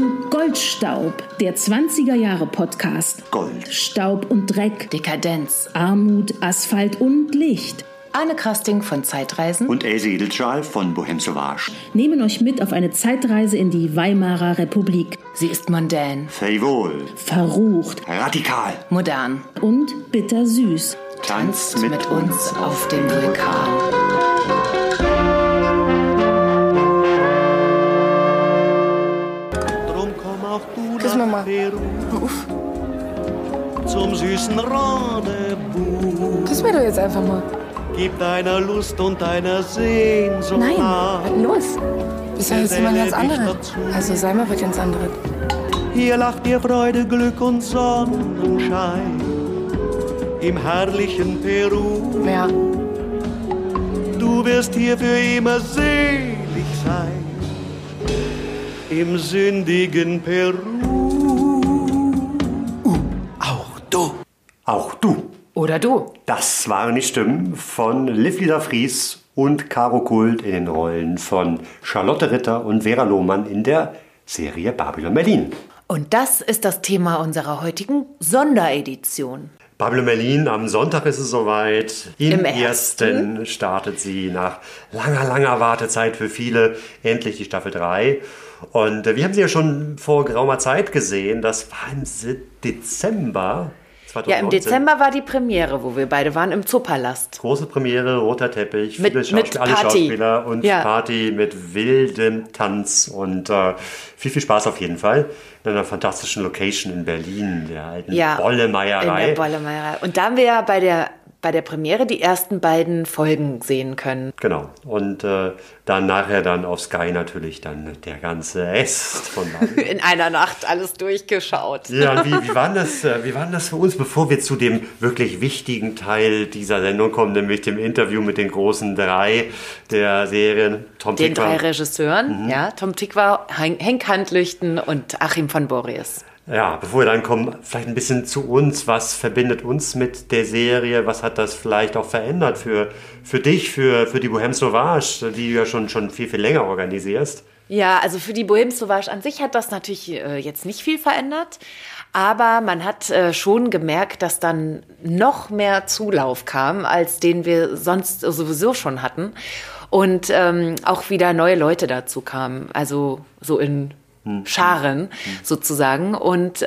zu Goldstaub, der 20er-Jahre-Podcast. Gold. Staub und Dreck. Dekadenz. Armut, Asphalt und Licht. Arne Krasting von Zeitreisen Und Else Edelschal von Bohème Sauvage nehmen euch mit auf eine Zeitreise in die Weimarer Republik. Sie ist mondän, Frivol. Verrucht Radikal. modern. und bittersüß. Tanzt mit uns auf dem Vulkan. Drum komm auch du Küss nach Mama. Peru zum süßen Rendezvous. Küss mir doch jetzt einfach mal. Gib deiner Lust und deiner Sehnsucht Nein, nach. was los? Bist ja jetzt jemand ganz anderes. Also sei mal was ganz anderes. Hier lacht dir Freude, Glück und Sonnenschein im herrlichen Peru. Ja, Du wirst hier für immer selig sein im sündigen Peru. Auch du. Auch du. Oder du. Das waren die Stimmen von Liv Lisa Fries und Caro Kult in den Rollen von Charlotte Ritter und Vera Lohmann in der Serie Babylon Berlin. Und das ist das Thema unserer heutigen Sonderedition. Babylon Berlin, am Sonntag ist es soweit. Im ersten startet sie nach langer Wartezeit für viele endlich die Staffel 3. Und wir haben sie ja schon vor geraumer Zeit gesehen. Das war im Dezember 2019. Ja, im Dezember war die Premiere, wo wir beide waren, im Zoopalast. Große Premiere, roter Teppich, Mit viele alle Party. Schauspieler und Ja. Party mit wildem Tanz und viel Spaß auf jeden Fall. In einer fantastischen Location in Berlin, der alten Bolle-Meierei. In der Bolle-Meierei. Und da haben wir ja bei der Premiere die ersten beiden Folgen sehen können. Genau. Und dann nachher dann auf Sky natürlich dann der ganze Rest von Babylon. In einer Nacht alles durchgeschaut. Ja, und wie war das für uns, bevor wir zu dem wirklich wichtigen Teil dieser Sendung kommen, nämlich dem Interview mit den großen drei der Serien? Tom Den Tykwer. 3 Regisseuren, ja, Tom Tykwer, Henk Handlüchten und Achim von Borries. Ja, bevor wir dann kommen, vielleicht ein bisschen zu uns. Was verbindet uns mit der Serie? Was hat das vielleicht auch verändert für dich, für die Bohème Sauvage, die du ja schon viel länger organisierst? Ja, also für die Bohème Sauvage an sich hat das natürlich jetzt nicht viel verändert, aber man hat schon gemerkt, dass dann noch mehr Zulauf kam, als den wir sonst sowieso schon hatten und auch wieder neue Leute dazu kamen, also so in Scharen sozusagen und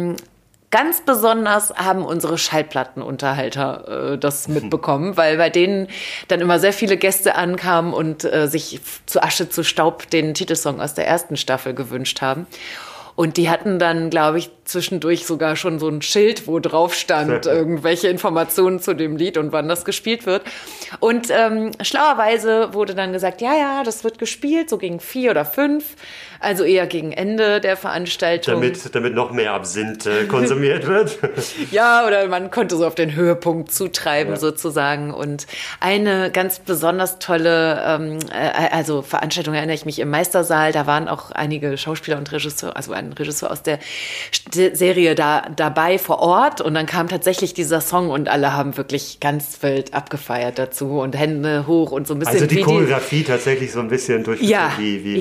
ganz besonders haben unsere Schallplattenunterhalter das mitbekommen, weil bei denen dann immer sehr viele Gäste ankamen und sich zu Asche zu Staub den Titelsong aus der ersten Staffel gewünscht haben. Und die hatten dann, glaube ich, zwischendurch sogar schon so ein Schild, wo drauf stand, irgendwelche Informationen zu dem Lied und wann das gespielt wird. Und schlauerweise wurde dann gesagt, ja, das wird gespielt, so gegen 4 oder 5, also eher gegen Ende der Veranstaltung. Damit noch mehr Absinth konsumiert wird. Ja, oder man konnte so auf den Höhepunkt zutreiben sozusagen. Und eine ganz besonders tolle Veranstaltung erinnere ich mich im Meistersaal. Da waren auch einige Schauspieler und Regisseure, also ein Regisseur aus der Serie dabei vor Ort. Und dann kam tatsächlich dieser Song und alle haben wirklich ganz wild abgefeiert dazu und Hände hoch und so ein bisschen. Also die Choreografie tatsächlich so ein bisschen durchgeführt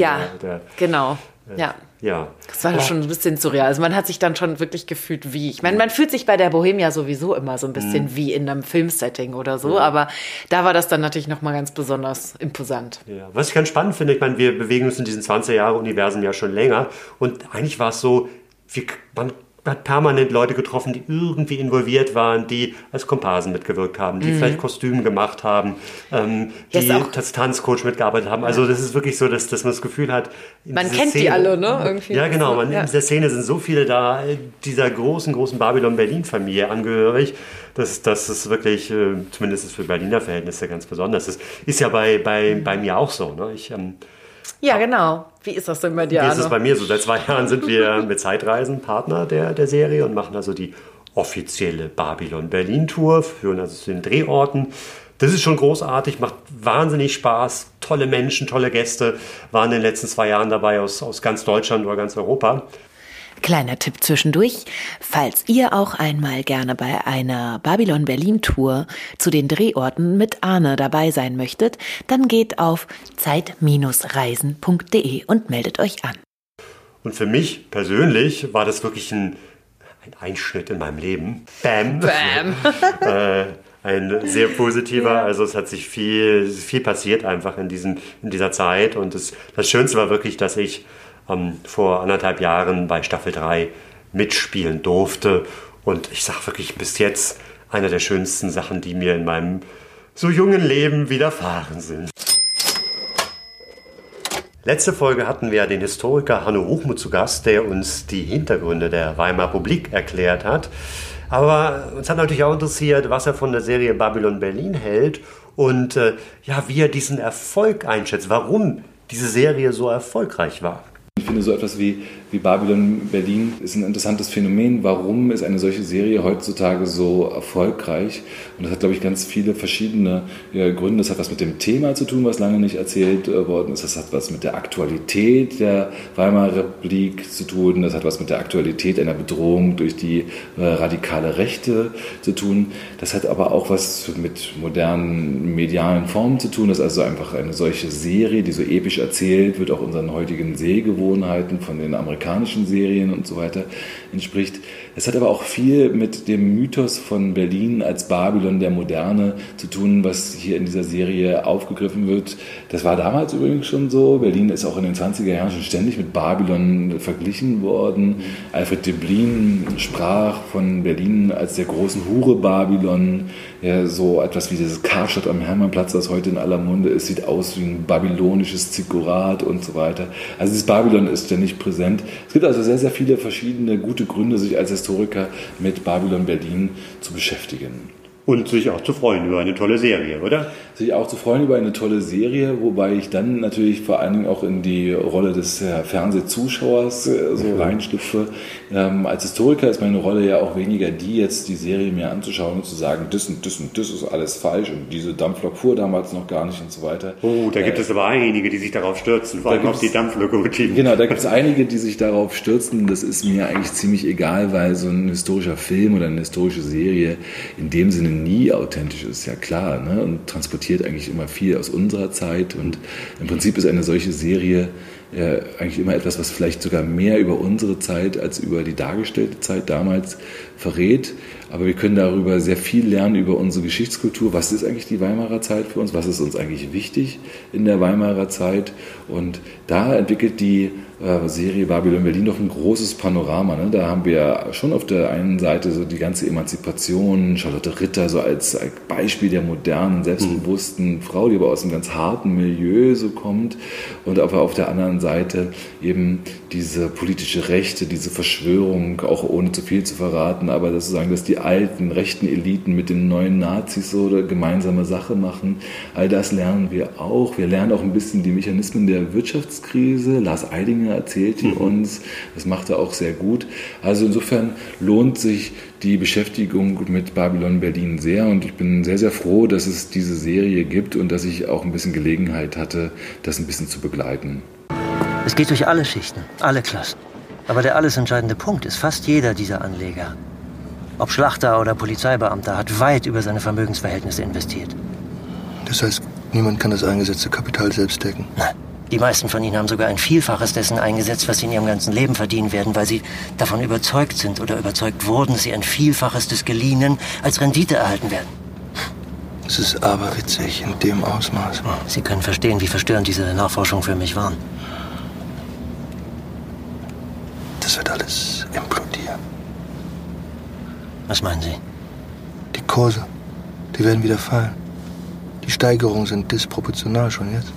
genau. Ja. Das war schon ein bisschen surreal. Also man hat sich dann schon wirklich gefühlt wie. Ich meine, man fühlt sich bei der Bohème ja sowieso immer so ein bisschen wie in einem Filmsetting oder so. Aber da war das dann natürlich nochmal ganz besonders imposant. Ja. Was ich ganz spannend finde, ich meine, wir bewegen uns in diesen 20er-Jahre-Universen ja schon länger. Und eigentlich war es so, man hat permanent Leute getroffen, die irgendwie involviert waren, die als Komparsen mitgewirkt haben, die vielleicht Kostüme gemacht haben, die als Tanzcoach mitgearbeitet haben. Also das ist wirklich so, dass man das Gefühl hat, man kennt die alle, ne? Irgendwie. Ja, genau. In dieser Szene sind so viele da, dieser großen Babylon-Berlin-Familie angehörig, dass es wirklich, zumindest für Berliner Verhältnisse, ganz besonders ist. Ist ja bei mir auch so. Ne? Ja, genau. Wie ist das denn bei dir, Wie ist es bei mir so? Seit 2 Jahren sind wir mit Zeitreisen Partner der Serie und machen also die offizielle Babylon-Berlin-Tour, führen also zu den Drehorten. Das ist schon großartig, macht wahnsinnig Spaß. Tolle Menschen, tolle Gäste waren in den letzten 2 Jahren dabei aus ganz Deutschland oder ganz Europa. Kleiner Tipp zwischendurch, falls ihr auch einmal gerne bei einer Babylon Berlin Tour zu den Drehorten mit Arne dabei sein möchtet, dann geht auf zeit-reisen.de und meldet euch an. Und für mich persönlich war das wirklich ein Einschnitt in meinem Leben. Bam! Ein sehr positiver, also es hat sich viel passiert einfach in dieser Zeit. Und das Schönste war wirklich, dass ich vor 1,5 Jahren bei Staffel 3 mitspielen durfte. Und ich sage wirklich bis jetzt eine der schönsten Sachen, die mir in meinem so jungen Leben widerfahren sind. Letzte Folge hatten wir den Historiker Hanno Hochmuth zu Gast, der uns die Hintergründe der Weimarer Republik erklärt hat. Aber uns hat natürlich auch interessiert, was er von der Serie Babylon Berlin hält und wie er diesen Erfolg einschätzt, warum diese Serie so erfolgreich war. Ich finde, so etwas wie Babylon Berlin ist ein interessantes Phänomen. Warum ist eine solche Serie heutzutage so erfolgreich? Und das hat, glaube ich, ganz viele verschiedene Gründe. Das hat was mit dem Thema zu tun, was lange nicht erzählt worden ist. Das hat was mit der Aktualität der Weimarer Republik zu tun. Das hat was mit der Aktualität einer Bedrohung durch die radikale Rechte zu tun. Das hat aber auch was mit modernen medialen Formen zu tun. Das ist also einfach eine solche Serie, die so episch erzählt wird, auch unseren heutigen Sehgewohnheiten von den amerikanischen Serien und so weiter entspricht. Es hat aber auch viel mit dem Mythos von Berlin als Babylon der Moderne zu tun, was hier in dieser Serie aufgegriffen wird. Das war damals übrigens schon so. Berlin ist auch in den 20er Jahren schon ständig mit Babylon verglichen worden. Alfred Döblin sprach von Berlin als der großen Hure Babylon. Ja, so etwas wie dieses Karstadt am Hermannplatz, das heute in aller Munde ist, sieht aus wie ein babylonisches Ziggurat und so weiter. Also dieses Babylon ist ständig präsent. Es gibt also sehr, sehr viele verschiedene gute Gründe, sich als Historiker mit Babylon Berlin zu beschäftigen. Und sich auch zu freuen über eine tolle Serie, oder? Sich auch zu freuen über eine tolle Serie, wobei ich dann natürlich vor allen Dingen auch in die Rolle des Fernsehzuschauers so reinschlüpfe. Als Historiker ist meine Rolle ja auch weniger die, jetzt die Serie mir anzuschauen und zu sagen, das und das und das ist alles falsch und diese Dampflok fuhr damals noch gar nicht und so weiter. Oh, da gibt es aber einige, die sich darauf stürzen, vor allem auf die Dampflokomotiven. Genau, da gibt es einige, die sich darauf stürzen. Das ist mir eigentlich ziemlich egal, weil so ein historischer Film oder eine historische Serie in dem Sinne nie authentisch ist, ja klar, ne? Und transportiert eigentlich immer viel aus unserer Zeit und im Prinzip ist eine solche Serie eigentlich immer etwas, was vielleicht sogar mehr über unsere Zeit als über die dargestellte Zeit damals verrät. Aber wir können darüber sehr viel lernen, über unsere Geschichtskultur. Was ist eigentlich die Weimarer Zeit für uns? Was ist uns eigentlich wichtig in der Weimarer Zeit? Und da entwickelt die Serie Babylon Berlin doch ein großes Panorama. Ne? Da haben wir schon auf der einen Seite so die ganze Emanzipation, Charlotte Ritter so als Beispiel der modernen, selbstbewussten Frau, die aber aus einem ganz harten Milieu so kommt. Und aber auf der anderen Seite eben diese politische Rechte, diese Verschwörung, auch ohne zu viel zu verraten, aber sozusagen, dass die alten rechten Eliten mit den neuen Nazis so eine gemeinsame Sache machen. All das lernen wir auch. Wir lernen auch ein bisschen die Mechanismen der Wirtschaftskrise. Lars Eidinger erzählt die uns. Das macht er auch sehr gut. Also insofern lohnt sich die Beschäftigung mit Babylon Berlin sehr und ich bin sehr, sehr froh, dass es diese Serie gibt und dass ich auch ein bisschen Gelegenheit hatte, das ein bisschen zu begleiten. Es geht durch alle Schichten, alle Klassen. Aber der alles entscheidende Punkt ist, fast jeder dieser Anleger, ob Schlachter oder Polizeibeamter, hat weit über seine Vermögensverhältnisse investiert. Das heißt, niemand kann das eingesetzte Kapital selbst decken? Nein. Die meisten von ihnen haben sogar ein Vielfaches dessen eingesetzt, was sie in ihrem ganzen Leben verdienen werden, weil sie davon überzeugt sind oder überzeugt wurden, dass sie ein Vielfaches des Geliehenen als Rendite erhalten werden. Es ist aberwitzig in dem Ausmaß. Sie können verstehen, wie verstörend diese Nachforschungen für mich waren. Das wird alles implodieren. Was meinen Sie? Die Kurse, die werden wieder fallen. Die Steigerungen sind disproportional schon jetzt.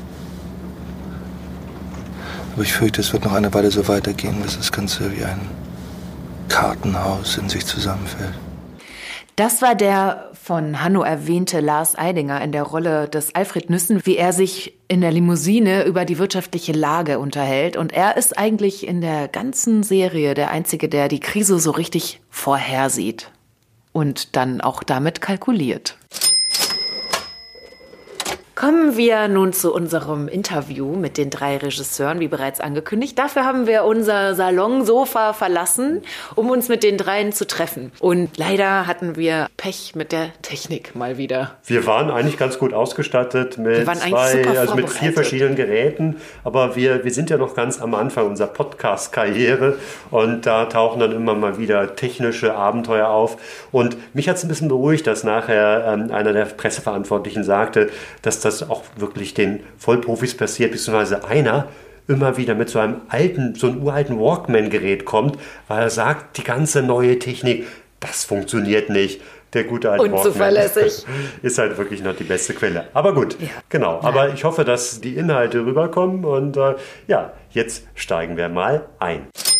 Aber ich fürchte, es wird noch eine Weile so weitergehen, bis das Ganze wie ein Kartenhaus in sich zusammenfällt. Das war der von Hanno erwähnte Lars Eidinger in der Rolle des Alfred Nüssen, wie er sich in der Limousine über die wirtschaftliche Lage unterhält. Und er ist eigentlich in der ganzen Serie der Einzige, der die Krise so richtig vorhersieht und dann auch damit kalkuliert. Kommen wir nun zu unserem Interview mit den 3 Regisseuren, wie bereits angekündigt. Dafür haben wir unser Salonsofa verlassen, um uns mit den 3 zu treffen. Und leider hatten wir Pech mit der Technik mal wieder. Wir waren eigentlich ganz gut ausgestattet mit mit 4 verschiedenen Geräten, aber wir sind ja noch ganz am Anfang unserer Podcast-Karriere und da tauchen dann immer mal wieder technische Abenteuer auf. Und mich hat es ein bisschen beruhigt, dass nachher einer der Presseverantwortlichen sagte, dass das auch wirklich den Vollprofis passiert, beziehungsweise einer immer wieder mit so einem uralten Walkman-Gerät kommt, weil er sagt, die ganze neue Technik, das funktioniert nicht. Der gute alte Walkman unzuverlässig ist halt wirklich noch die beste Quelle. Aber gut, genau. Aber ich hoffe, dass die Inhalte rüberkommen und jetzt steigen wir mal ein.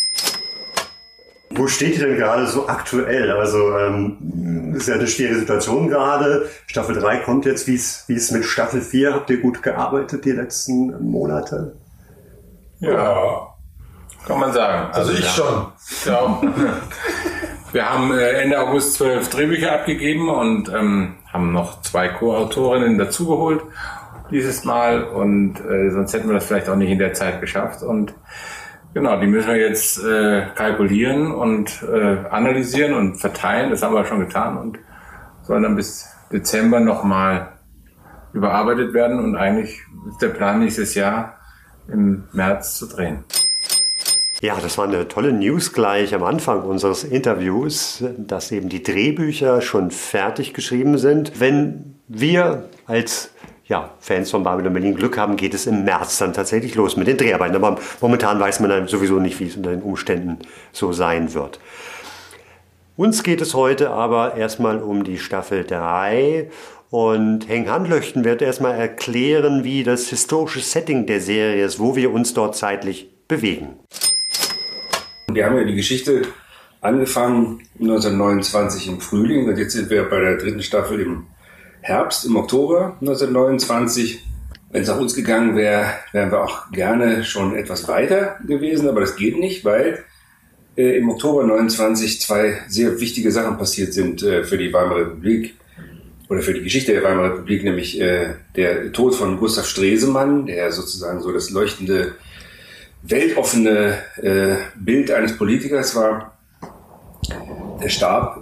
Wo steht ihr denn gerade so aktuell? Also ist ja eine schwierige Situation gerade. Staffel 3 kommt jetzt. Wie ist mit Staffel 4? Habt ihr gut gearbeitet die letzten Monate? Ja, kann man sagen. Also ich schon. Ja. Wir haben Ende August 12 Drehbücher abgegeben und haben noch 2 Co-Autorinnen dazugeholt dieses Mal. Und sonst hätten wir das vielleicht auch nicht in der Zeit geschafft. Und genau, die müssen wir jetzt kalkulieren und analysieren und verteilen. Das haben wir schon getan und sollen dann bis Dezember nochmal überarbeitet werden. Und eigentlich ist der Plan, nächstes Jahr im März zu drehen. Ja, das war eine tolle News gleich am Anfang unseres Interviews, dass eben die Drehbücher schon fertig geschrieben sind. Wenn wir als Fans von Babylon Berlin Glück haben, geht es im März dann tatsächlich los mit den Dreharbeiten. Aber momentan weiß man dann sowieso nicht, wie es unter den Umständen so sein wird. Uns geht es heute aber erstmal um die Staffel 3 und Henk Handlöchten wird erstmal erklären, wie das historische Setting der Serie ist, wo wir uns dort zeitlich bewegen. Wir haben ja die Geschichte angefangen 1929 im Frühling und jetzt sind wir bei der 3. Staffel im Herbst, im Oktober 1929. Wenn es nach uns gegangen wäre, wären wir auch gerne schon etwas weiter gewesen, aber das geht nicht, weil im Oktober 1929 2 sehr wichtige Sachen passiert sind für die Weimarer Republik oder für die Geschichte der Weimarer Republik, nämlich der Tod von Gustav Stresemann, der sozusagen so das leuchtende, weltoffene Bild eines Politikers war. Der starb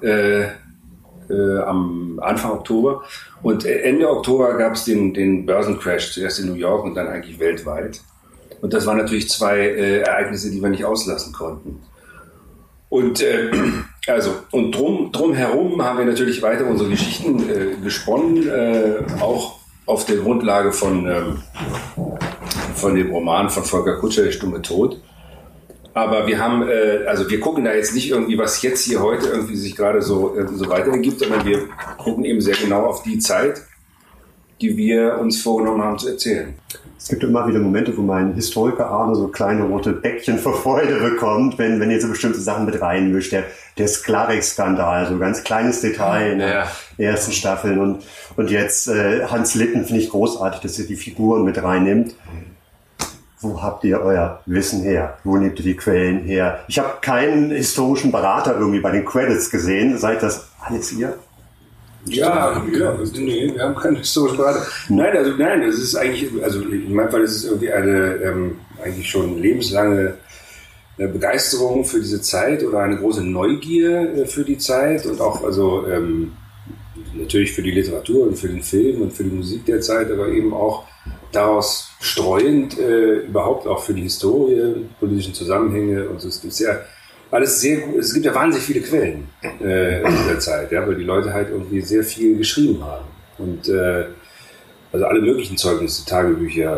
am Anfang Oktober und Ende Oktober gab es den Börsencrash, zuerst in New York und dann eigentlich weltweit. Und das waren natürlich 2 Ereignisse, die wir nicht auslassen konnten. Und drumherum haben wir natürlich weiter unsere Geschichten gesponnen, auch auf der Grundlage von dem Roman von Volker Kutscher, Der stumme Tod. Aber wir haben, wir gucken da jetzt nicht irgendwie, was jetzt hier heute irgendwie sich gerade so weiter ergibt, sondern wir gucken eben sehr genau auf die Zeit, die wir uns vorgenommen haben zu erzählen. Es gibt immer wieder Momente, wo mein Historikerarm so kleine rote Bäckchen vor Freude bekommt, wenn ihr so bestimmte Sachen mit reinmischt. Der Sklarik-Skandal, so ein ganz kleines Detail in der ersten Staffel. Und jetzt Hans Litten finde ich großartig, dass ihr die Figuren mit reinnimmt. Wo habt ihr euer Wissen her? Wo nehmt ihr die Quellen her? Ich habe keinen historischen Berater irgendwie bei den Credits gesehen. Seid das alles ihr? Ja, wir haben keinen historischen Berater. Nein, das ist eigentlich, in meinem Fall ist es irgendwie eine eigentlich schon lebenslange Begeisterung für diese Zeit oder eine große Neugier für die Zeit und auch natürlich für die Literatur und für den Film und für die Musik der Zeit, aber eben auch daraus streuend überhaupt auch für die Historie, politischen Zusammenhänge und so. Es gibt ja alles sehr gut. Es gibt ja wahnsinnig viele Quellen in dieser Zeit, weil die Leute halt irgendwie sehr viel geschrieben haben und alle möglichen Zeugnisse, Tagebücher,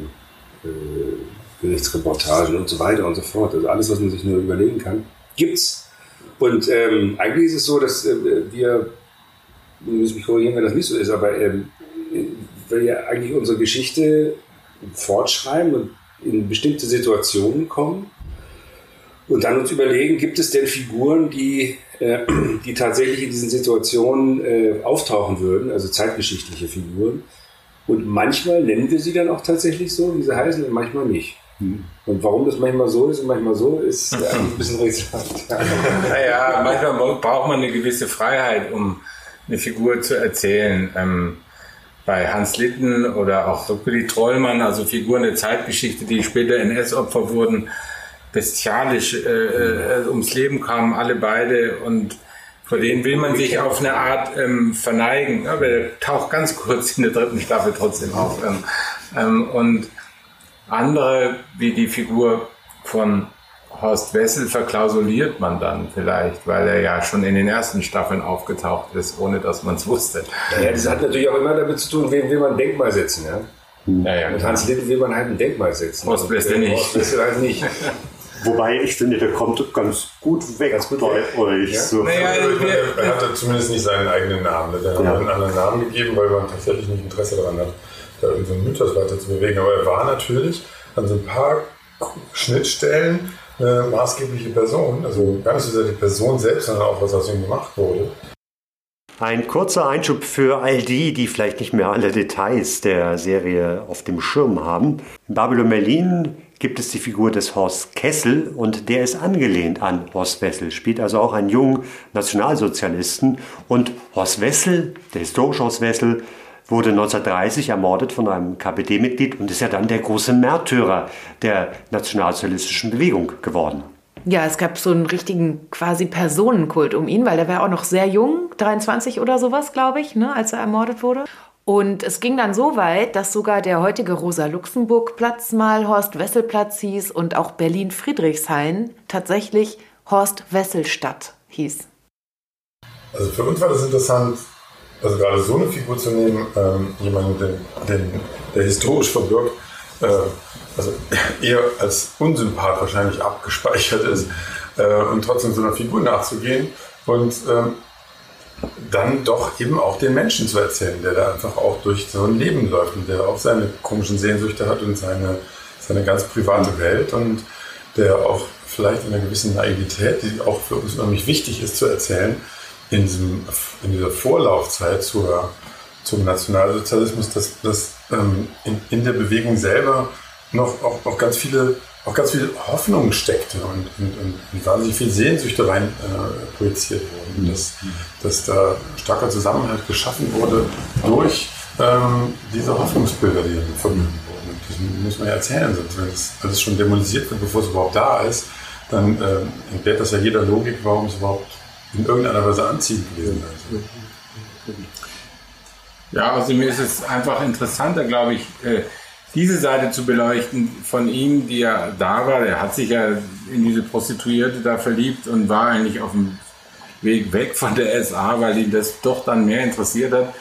Gerichtsreportagen und so weiter und so fort. Also alles, was man sich nur überlegen kann, gibt's. Und eigentlich ist es so, dass wir müssen mich korrigieren, wenn das nicht so ist, aber weil wir eigentlich unsere Geschichte fortschreiben und in bestimmte Situationen kommen und dann uns überlegen, gibt es denn Figuren, die tatsächlich in diesen Situationen auftauchen würden, also zeitgeschichtliche Figuren. Und manchmal nennen wir sie dann auch tatsächlich so, wie sie heißen, und manchmal nicht. Und warum das manchmal so ist und manchmal so, ist ein bisschen rätselhaft. Naja, manchmal braucht man eine gewisse Freiheit, um eine Figur zu erzählen. bei Hans Litten oder auch Willy Trollmann, also Figuren der Zeitgeschichte, die später NS-Opfer wurden, bestialisch ums Leben kamen, alle beide, und vor denen will man sich auf eine Art verneigen. Aber der taucht ganz kurz in der 3. Staffel trotzdem auf. Und andere, wie die Figur von Horst Wessel, verklausuliert man dann vielleicht, weil er ja schon in den ersten Staffeln aufgetaucht ist, ohne dass man es wusste. Ja, das hat natürlich auch immer damit zu tun, wem will man ein Denkmal setzen. Ja? Ja, und Hans Litten will man halt ein Denkmal setzen. Horst Wessel nicht. Horst Wessel halt nicht. Wobei ich finde, der kommt ganz gut weg bei euch. Ja? So. Naja, er hatte zumindest nicht seinen eigenen Namen. Der hat einen anderen Namen gegeben, weil man tatsächlich nicht Interesse daran hat, da irgendeinen Mythos weiter zu bewegen. Aber er war natürlich an so ein paar Schnittstellen eine maßgebliche Person. Also gar nicht so sehr die Person selbst, sondern auch, was aus ihm gemacht wurde. Ein kurzer Einschub für all die vielleicht nicht mehr alle Details der Serie auf dem Schirm haben. In Babylon Berlin gibt es die Figur des Horst Kessel und der ist angelehnt an Horst Wessel, spielt also auch einen jungen Nationalsozialisten. Und Horst Wessel, der historische Horst Wessel, wurde 1930 ermordet von einem KPD-Mitglied und ist ja dann der große Märtyrer der nationalsozialistischen Bewegung geworden. Ja, es gab so einen richtigen quasi Personenkult um ihn, weil der war auch noch sehr jung, 23 oder sowas, glaube ich, ne, als er ermordet wurde. Und es ging dann so weit, dass sogar der heutige Rosa-Luxemburg-Platz mal Horst-Wessel-Platz hieß und auch Berlin-Friedrichshain tatsächlich Horst-Wessel-Stadt hieß. Also für uns war das interessant, also gerade so eine Figur zu nehmen, jemanden, der historisch verbirgt, also eher als Unsympath wahrscheinlich abgespeichert ist, und trotzdem so einer Figur nachzugehen und dann doch eben auch den Menschen zu erzählen, der da einfach auch durch so ein Leben läuft und der auch seine komischen Sehnsüchte hat und seine ganz private Welt und der auch vielleicht in einer gewissen Naivität, die auch für uns unheimlich wichtig ist zu erzählen, in dieser Vorlaufzeit zum Nationalsozialismus, dass in der Bewegung selber noch auch ganz viele Hoffnungen steckte und wahnsinnig viel Sehnsüchte rein projiziert wurden. Dass da starker Zusammenhalt geschaffen wurde durch diese Hoffnungsbilder, die verbunden wurden. Das muss man ja erzählen, sonst wenn das alles schon demolisiert wird, bevor es überhaupt da ist, dann entbehrt das ja jeder Logik, warum es überhaupt in irgendeiner Weise anziehend gewesen ist. Ja, also mir ist es einfach interessanter, glaube ich, diese Seite zu beleuchten von ihm, die ja da war. Er hat sich ja in diese Prostituierte da verliebt und war eigentlich auf dem Weg weg von der SA, weil ihn das doch dann mehr interessiert hat,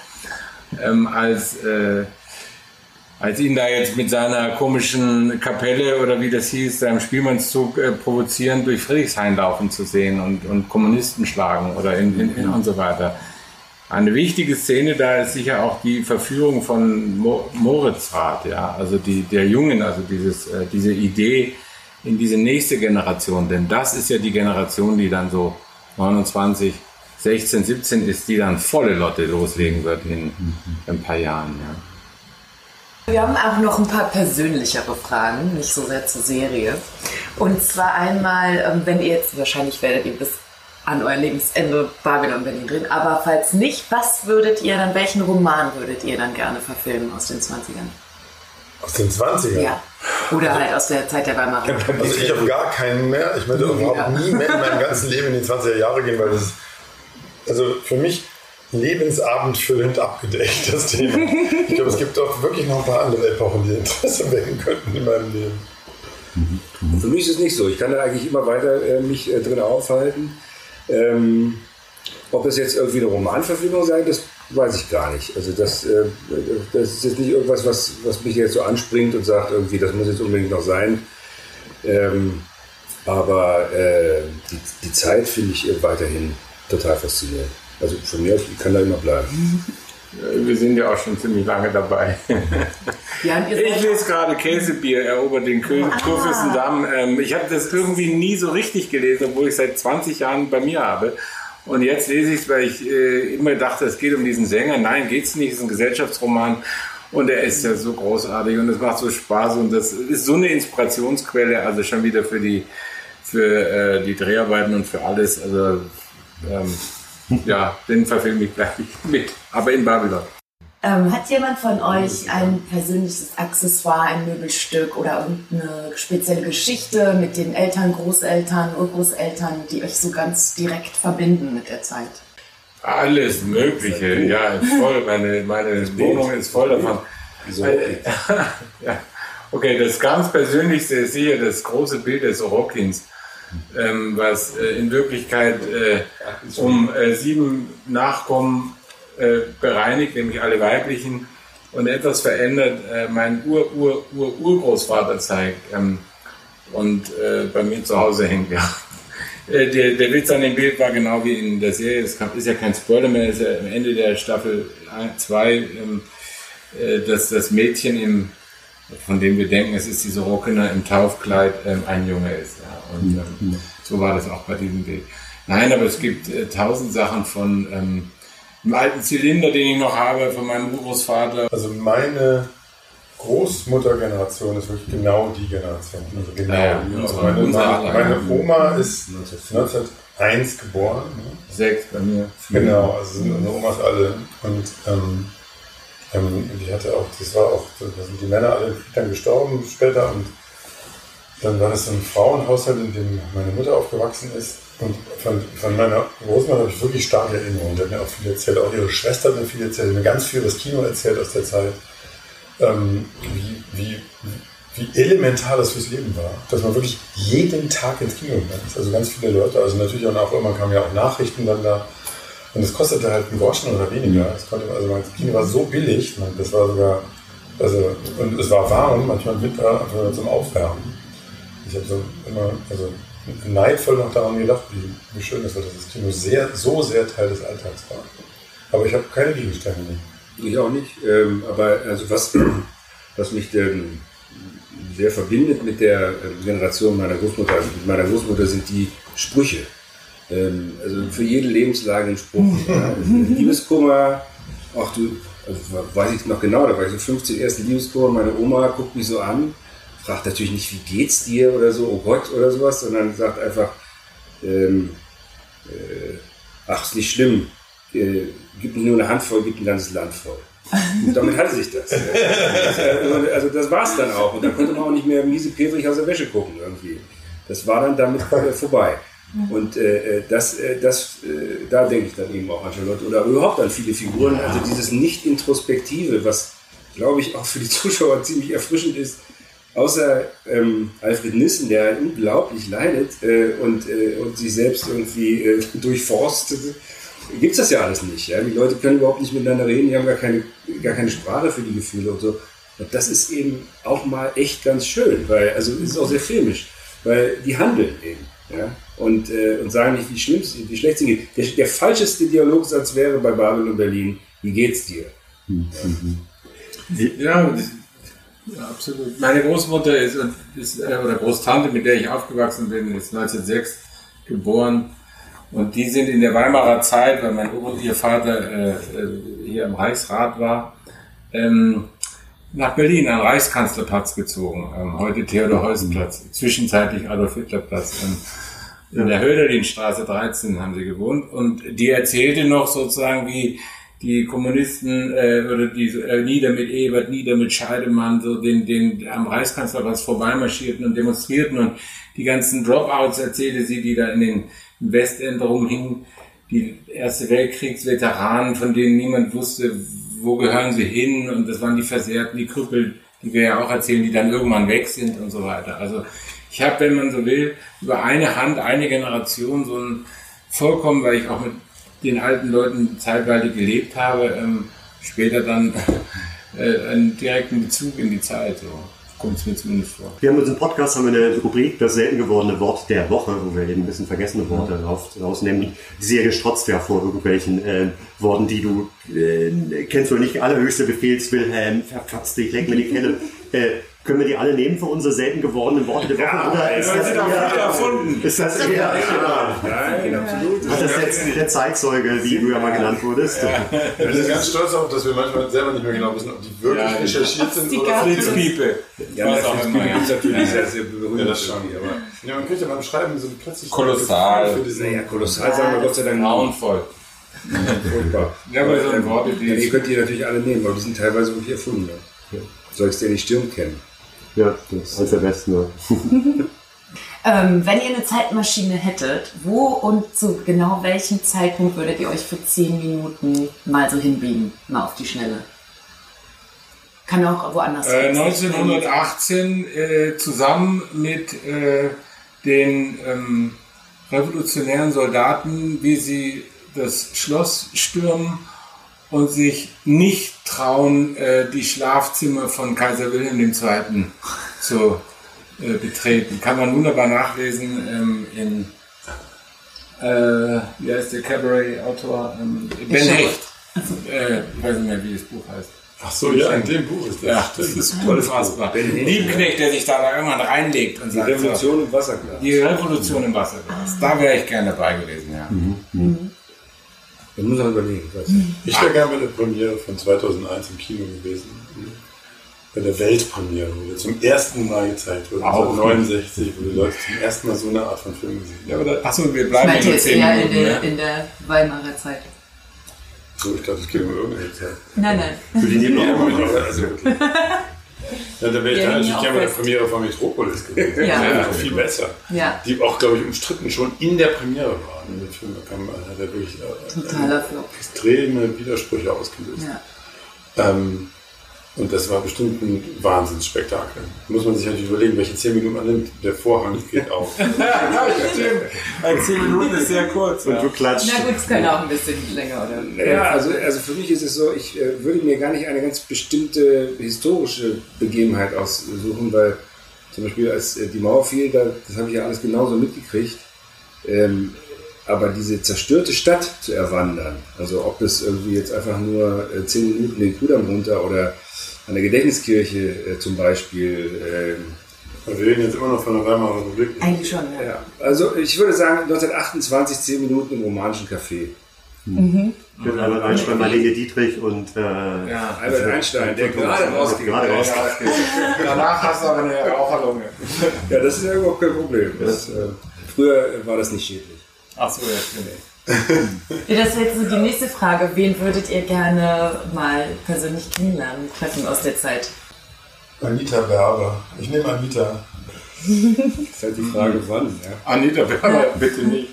als ihn da jetzt mit seiner komischen Kapelle oder wie das hieß, seinem Spielmannszug provozierend durch Friedrichshain laufen zu sehen und Kommunisten schlagen oder und so weiter. Eine wichtige Szene da ist sicher auch die Verführung von Moritzrath, ja, also der Jungen, also diese Idee in diese nächste Generation, denn das ist ja die Generation, die dann so 29, 16, 17 ist, die dann volle Lotte loslegen wird in ein paar Jahren, ja. Wir haben auch noch ein paar persönlichere Fragen, nicht so sehr zur Serie. Und zwar einmal, wenn ihr jetzt, wahrscheinlich werdet ihr bis an euer Lebensende Babylon Berlin drehen, aber falls nicht, welchen Roman würdet ihr dann gerne verfilmen aus den 20ern? Aus den 20ern? Ja. Oder halt aus der Zeit der Weimarer Republik. Also ich habe gar keinen mehr. Ich möchte überhaupt nie mehr in meinem ganzen Leben in die 20er Jahre gehen, weil das ist, also für mich lebensabendfüllend abgedeckt, das Thema. Ich glaube, es gibt auch wirklich noch ein paar andere Epochen, die Interesse wecken könnten in meinem Leben. Für mich ist es nicht so. Ich kann da eigentlich immer weiter mich drin aufhalten. Ob es jetzt irgendwie eine Romanverfilmung sein, das weiß ich gar nicht. Also das ist jetzt nicht irgendwas, was mich jetzt so anspringt und sagt, irgendwie, das muss jetzt unbedingt noch sein. Aber die Zeit finde ich weiterhin total faszinierend. Also von mir aus, ich kann da immer bleiben. Wir sind ja auch schon ziemlich lange dabei. Ja, ich lese gerade Käsebier erobert den Kurfürstendamm. Ich habe das irgendwie nie so richtig gelesen, obwohl ich seit 20 Jahren bei mir habe. Und jetzt lese ich es, weil ich immer dachte, es geht um diesen Sänger. Nein, geht's nicht, es ist ein Gesellschaftsroman. Und er ist ja so großartig und es macht so Spaß. Und das ist so eine Inspirationsquelle, also schon wieder für die Dreharbeiten und für alles. Also ja, den verfilme ich gleich mit, aber in Babylon. Hat jemand von euch ein persönliches Accessoire, ein Möbelstück oder irgendeine spezielle Geschichte mit den Eltern, Großeltern, Urgroßeltern, die euch so ganz direkt verbinden mit der Zeit? Alles Mögliche, ja, voll. Meine Wohnung ist voll davon. Ja. Okay, das ganz Persönlichste ist hier das große Bild des Sorokins, was in Wirklichkeit 7 Nachkommen bereinigt, nämlich alle weiblichen, und etwas verändert mein Urgroßvater zeigt und bei mir zu Hause hängt, ja. Der Witz an dem Bild war genau wie in der Serie, es ist ja kein Spoiler mehr, ist ja am Ende der Staffel 2, dass das Mädchen, von dem wir denken, es ist die Sorokina im Taufkleid, ein Junge ist. Ja. Und so war das auch bei diesem Bild. Nein, aber es gibt 1000 Sachen von dem alten Zylinder, den ich noch habe, von meinem Urgroßvater. Also meine Großmuttergeneration ist wirklich genau die Generation. Also genau die. Also meine Oma ist 1901 geboren. 6 bei mir. Genau, also sind unsere Omas alle. Und die hatte auch, da sind die Männer alle dann gestorben später. Und dann war das so ein Frauenhaushalt, in dem meine Mutter aufgewachsen ist. Und von meiner Großmutter habe ich wirklich starke Erinnerungen. Die hat mir auch viel erzählt, auch ihre Schwester hat mir viel erzählt, die hat mir ganz viel über das Kino erzählt aus der Zeit. Wie elementar das fürs Leben war, dass man wirklich jeden Tag ins Kino gegangen ist. Also ganz viele Leute, also natürlich auch immer kamen ja auch Nachrichten dann da. Und es kostete halt einen Groschen oder weniger. Das Kino war so billig, das war sogar, und es war warm, manchmal im Winter einfach zum Aufwärmen. Ich habe so immer, neidvoll noch daran gedacht, wie schön das war, dass das Kino so sehr Teil des Alltags war. Aber ich habe keine Gegenstände mehr. Ich auch nicht, aber also was mich sehr verbindet mit der Generation meiner Großmutter, also mit meiner Großmutter, sind die Sprüche. Also für jede Lebenslage ein Spruch. Ja. Liebeskummer, weiß ich noch genau, da war ich so 15, erste Liebeskummer, meine Oma guckt mich so an, fragt natürlich nicht, wie geht's dir oder so, oh Gott oder sowas, sondern sagt einfach, ach, ist nicht schlimm, gib mir nur eine Handvoll, gib ein ganzes Land voll. Und damit hatte sich das. Also das war es dann auch. Und dann konnte man auch nicht mehr miese-pätrig aus der Wäsche gucken irgendwie. Das war dann damit vorbei. Und da denke ich dann eben auch an Charlotte oder überhaupt an viele Figuren. Also dieses Nicht-Introspektive, was, glaube ich, auch für die Zuschauer ziemlich erfrischend ist. Außer Alfred Nissen, der unglaublich leidet und sich selbst irgendwie durchforstet, gibt es das ja alles nicht. Ja? Die Leute können überhaupt nicht miteinander reden, die haben gar keine Sprache für die Gefühle und so. Und das ist eben auch mal echt ganz schön, weil, also es ist auch sehr filmisch, weil die handeln eben. Ja? Und sagen nicht, wie schlecht sie geht. Der falscheste Dialogsatz wäre bei Babel und Berlin, wie geht's dir? Ja, absolut. Meine Großmutter ist oder Großtante, mit der ich aufgewachsen bin, ist 1906 geboren. Und die sind in der Weimarer Zeit, weil ihr Vater hier im Reichsrat war, nach Berlin am Reichskanzlerplatz gezogen. Heute Theodor-Heuss-Platz, zwischenzeitlich Adolf-Hitler-Platz. In der Hölderlinstraße 13 haben sie gewohnt. Und die erzählte noch sozusagen, wie die Kommunisten oder die nieder mit Ebert, nieder mit Scheidemann, so den am Reichskanzlerplatz vorbeimarschierten und demonstrierten. Und die ganzen Dropouts erzählte sie, die da in den Westend rumhingen, die Erste Weltkriegsveteranen, von denen niemand wusste, wo gehören sie hin, und das waren die Versehrten, die Krüppel, die wir ja auch erzählen, die dann irgendwann weg sind und so weiter. Also ich habe, wenn man so will, über eine Hand, eine Generation so ein vollkommen, weil ich auch mit den alten Leuten zeitweilig gelebt habe, später dann einen direkten Bezug in die Zeit, so kommt es mir zumindest vor. Wir haben in unserem Podcast eine Rubrik, das selten gewordene Wort der Woche, wo wir eben ein bisschen vergessene Worte rausnehmen. Die Serie strotzt ja vor irgendwelchen Worten, die du kennst oder nicht. Allerhöchste Befehlswilhelm, verfatzt dich, leck mir die Kelle. Können wir die alle nehmen für unsere selten gewordenen Worte der Woche? Ja, oder ist das erfunden? Ist das eher? Nein, absolut. Das ist jetzt der Zeitzeuge, wie du ja mal genannt wurdest. Ja. Wir sind ganz stolz darauf, dass wir manchmal selber nicht mehr genau wissen, ob die wirklich recherchiert sind oder Flitzpiepe. Ja, Flitzpiepe gibt es natürlich sehr, sehr berühmt. Ja, das schon. Aber man kriegt ja beim Schreiben so plötzlich... Kolossal. Naja, kolossal sagen wir Gott sei Dank. Grauenvoll. Furchtbar. Ja, aber so ein Wort, ihr könnt die natürlich alle nehmen, aber die sind teilweise wirklich erfunden. Ja. Sollst du ja die Stirn kennen. Ja, das ist eines der besten. Ja. Wenn ihr eine Zeitmaschine hättet, wo und zu genau welchem Zeitpunkt würdet ihr euch für 10 Minuten mal so hinbiegen? Mal auf die Schnelle. Kann auch woanders sein. 1918 zusammen mit den revolutionären Soldaten, wie sie das Schloss stürmen und sich nicht trauen, die Schlafzimmer von Kaiser Wilhelm II. Zu betreten. Kann man wunderbar nachlesen in wie heißt der Cabaret-Autor? Ben Hecht. Ich weiß nicht mehr, wie das Buch heißt. Ach so, ja, in dem Buch ist das. Ja, das ist unfassbar. Liebknecht, der sich da irgendwann reinlegt und sagt, die Revolution im Wasserglas. Die Revolution im Wasserglas. Da wäre ich gerne dabei gewesen, ja. Da muss man überlegen. Ich wäre gerne bei der Premiere von 2001 im Kino gewesen. Bei der Weltpremiere, wo der zum ersten Mal gezeigt wurde. 1969, wo die Leute zum ersten Mal so eine Art von Film gesehen haben. Ja, achso, wir bleiben ich jetzt eher in der Weimarer Zeit. So, ich dachte, es geht um irgendeine Zeit. Nein. Für die nehmen wir also, okay. Ja, da wäre ich dann natürlich gerne bei der Premiere von Metropolis gewesen. Ja. Auch viel besser. Ja. Die auch, glaube ich, umstritten schon in der Premiere waren. Der Film hat er wirklich extreme Widersprüche ausgelöst. Ja. Und das war bestimmt ein Wahnsinnsspektakel. Muss man sich natürlich überlegen, welche 10 Minuten man nimmt. Der Vorhang geht auf. Ja, stimmt. 10 Minuten ist sehr kurz. Und du klatscht. Na gut, es kann auch ein bisschen länger, oder? Ja, also für mich ist es so, ich würde mir gar nicht eine ganz bestimmte historische Begebenheit aussuchen, weil zum Beispiel als die Mauer fiel, das habe ich ja alles genauso mitgekriegt. Aber diese zerstörte Stadt zu erwandern, also ob das irgendwie jetzt einfach nur 10 Minuten den Kudamm runter oder an der Gedächtniskirche zum Beispiel. Wir reden jetzt immer noch von der Weimarer Republik. Eigentlich schon, ja. Also ich würde sagen 1928 10 Minuten im romanischen Café. Mit Albert Einstein, Marlene Dietrich und Albert Einstein, der gerade rausgeht. Danach hast du aber eine Raucherlunge. Ja, das ist ja überhaupt kein Problem. Früher war das nicht schädlich. Ach so, ja, stimmt. Ja, das wäre jetzt so die nächste Frage. Wen würdet ihr gerne mal persönlich kennenlernen, treffen aus der Zeit? Anita Werber. Ich nehme Anita. Das ist halt die Frage, wann. Ja. Anita Werber, bitte nicht.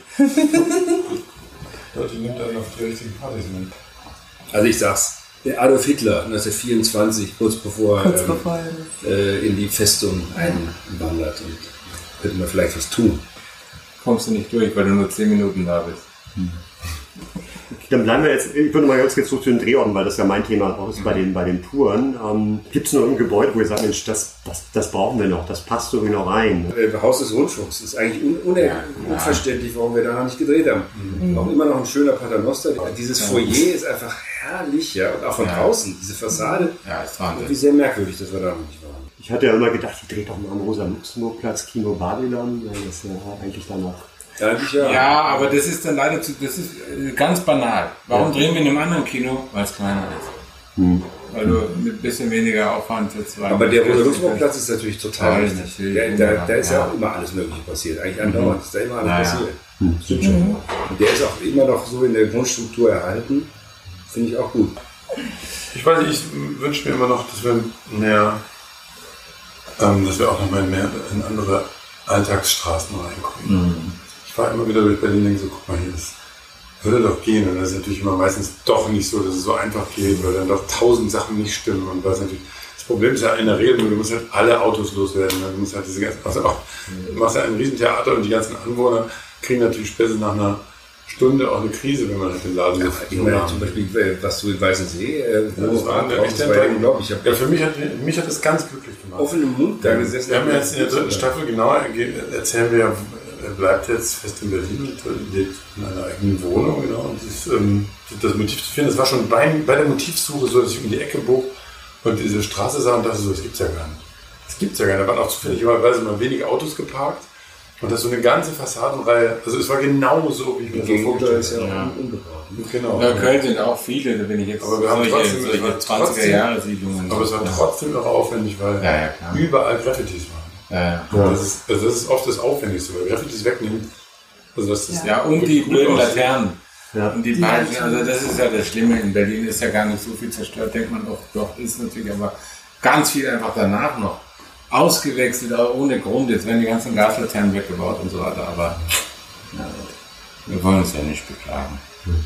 Die nimmt einen auf die richtigen Partys mit. Also ich sag's. Der Adolf Hitler 1924, kurz bevor er in die Festung einwandert. Und könnte man vielleicht was tun. Kommst du nicht durch, weil du nur 10 Minuten da bist. Dann bleiben wir jetzt, ich würde mal ganz kurz zurück zu den Drehorten, weil das ja mein Thema auch ist bei den Touren. Gibt es noch ein Gebäude, wo ihr sagt, Mensch, das brauchen wir noch, das passt irgendwie noch rein? Haus des Rundfunks ist eigentlich unverständlich, warum wir da noch nicht gedreht haben. Auch immer noch ein schöner Paternoster. Dieses Foyer ist einfach herrlich, ja, und auch von draußen, diese Fassade. Ja, ist Wahnsinn. Wie sehr merkwürdig, dass wir da noch nicht waren. Ich hatte ja immer gedacht, die dreht doch mal am Rosa-Luxemburg-Platz, Kino Babylon, weil das ja eigentlich danach. Ja, aber das ist dann leider das ist ganz banal. Warum drehen wir in einem anderen Kino? Weil es kleiner ist. Weil du mit ein bisschen weniger Aufwand für zwei. Aber der Rosa-Luxemburg-Platz ist natürlich total richtig. Da ist ja auch immer alles Mögliche passiert. Eigentlich andauernd ist da immer alles passiert. Stimmt schon. Und der ist auch immer noch so in der Grundstruktur erhalten. Finde ich auch gut. Ich weiß nicht, ich wünsche mir immer noch, dass wir mehr, dass wir auch noch mal mehr in andere Alltagsstraßen reinkommen. Ich fahre immer wieder durch Berlin und denke so, guck mal hier, das würde doch gehen. Und das ist natürlich immer meistens doch nicht so, dass es so einfach geht, weil dann doch 1000 Sachen nicht stimmen. Und das Problem ist ja in der Regel, du musst halt alle Autos loswerden. Du musst halt diese ganzen, du machst ja ein Riesentheater und die ganzen Anwohner kriegen natürlich spätestens nach einer Stunde auch eine Krise, wenn man halt den Laden so ich meine, zum Beispiel, was du in Weißensee, für mich hat das ganz glücklich gemacht. Offene Mund da gesessen. Wir haben jetzt in der 3. Staffel genauer erzählen wir ja, er bleibt jetzt fest in Berlin, lebt in einer eigenen Wohnung, genau. Und das Motiv zu finden, das war schon bei der Motivsuche so, dass ich um die Ecke bog und diese Straße sah und dachte so, das gibt's ja gar nicht. Das gibt's ja gar nicht. Da waren auch zufälligerweise mal wenig Autos geparkt. Und das so eine ganze Fassadenreihe, also es war genau so, wie ich mir das vorgestellt habe. Ja. Ungebaut. Genau. In Köln sind auch viele, da bin ich jetzt aber wir haben solche 20er-Jahre-Siedlungen. Aber es war trotzdem noch aufwendig, weil überall Graffitis waren. Das ist oft das Aufwendigste, weil Graffitis wegnehmen. Also das ist und die blöden Laternen. Ja. Und die beiden, also das ist ja das Schlimme, in Berlin ist ja gar nicht so viel zerstört, denkt man doch, ist natürlich aber ganz viel einfach danach noch ausgewechselt, aber ohne Grund. Jetzt werden die ganzen Gaslaternen weggebaut und so weiter, aber ja, wir wollen uns ja nicht beklagen.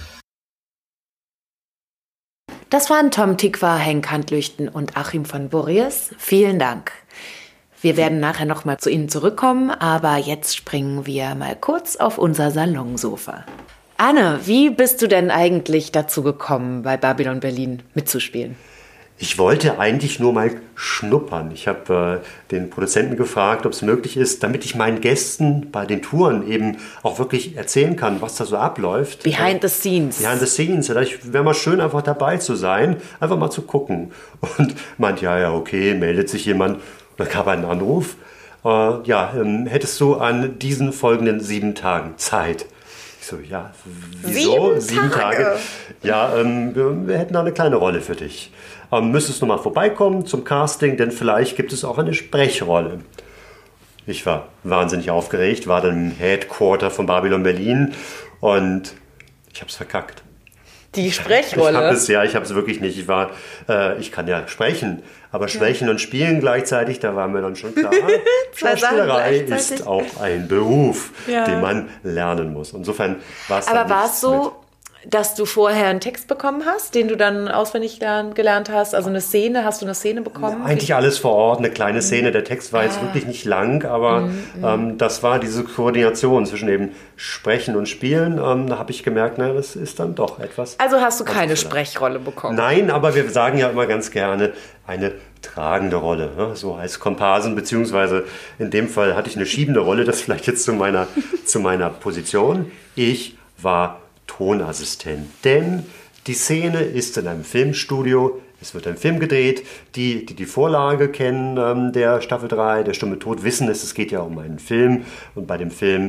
Das waren Tom Tykwer, Henk Handlüchten und Achim von Borries. Vielen Dank. Wir werden nachher nochmal zu Ihnen zurückkommen, aber jetzt springen wir mal kurz auf unser Salonsofa. Anne, wie bist du denn eigentlich dazu gekommen, bei Babylon Berlin mitzuspielen? Ich wollte eigentlich nur mal schnuppern. Ich habe den Produzenten gefragt, ob es möglich ist, damit ich meinen Gästen bei den Touren eben auch wirklich erzählen kann, was da so abläuft. Behind the scenes. Behind the scenes. Wäre mal schön, einfach dabei zu sein, einfach mal zu gucken. Und meint, ja, okay, meldet sich jemand. Dann gab einen Anruf. Hättest du an diesen folgenden 7 Tagen Zeit? Ich so, ja, wieso? 7 Tage? Ja, wir hätten da eine kleine Rolle für dich. Müsstest du mal vorbeikommen zum Casting, denn vielleicht gibt es auch eine Sprechrolle. Ich war wahnsinnig aufgeregt, war dann im Headquarter von Babylon Berlin und ich habe es verkackt. Die Sprechrolle? Ich habe es wirklich nicht. Ich kann ja sprechen, aber sprechen und spielen gleichzeitig, da war mir dann schon klar, Schauspielerei ist auch ein Beruf, den man lernen muss. Insofern war es. Aber war es so, dass du vorher einen Text bekommen hast, den du dann auswendig gelernt hast? Also hast du eine Szene bekommen? Ja, eigentlich alles vor Ort, eine kleine Szene. Der Text war jetzt wirklich nicht lang, aber das war diese Koordination zwischen eben Sprechen und Spielen. Da habe ich gemerkt, das ist dann doch etwas. Also hast du keine Sprechrolle bekommen? Nein, aber wir sagen ja immer ganz gerne eine tragende Rolle, so als Komparsen, beziehungsweise in dem Fall hatte ich eine schiebende Rolle, das vielleicht jetzt zu meiner Position. Ich war Tonassistent, denn die Szene ist in einem Filmstudio, es wird ein Film gedreht, die Vorlage kennen der Staffel 3, der Stumme Tod, wissen es geht ja um einen Film und bei dem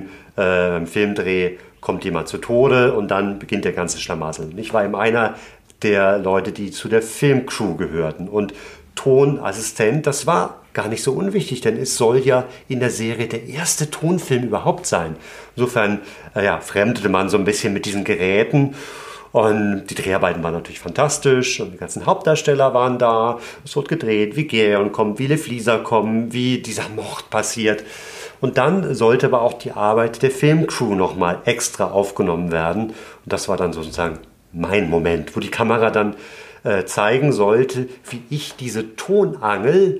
Filmdreh kommt jemand zu Tode und dann beginnt der ganze Schlamassel. Ich war eben einer der Leute, die zu der Filmcrew gehörten und Tonassistent, das war gar nicht so unwichtig, denn es soll ja in der Serie der erste Tonfilm überhaupt sein. Insofern fremdelte man so ein bisschen mit diesen Geräten und die Dreharbeiten waren natürlich fantastisch und die ganzen Hauptdarsteller waren da. Es wurde gedreht, wie Geon kommt, wie Le Flieser kommen, wie dieser Mord passiert. Und dann sollte aber auch die Arbeit der Filmcrew nochmal extra aufgenommen werden. Und das war dann sozusagen mein Moment, wo die Kamera dann zeigen sollte, wie ich diese Tonangel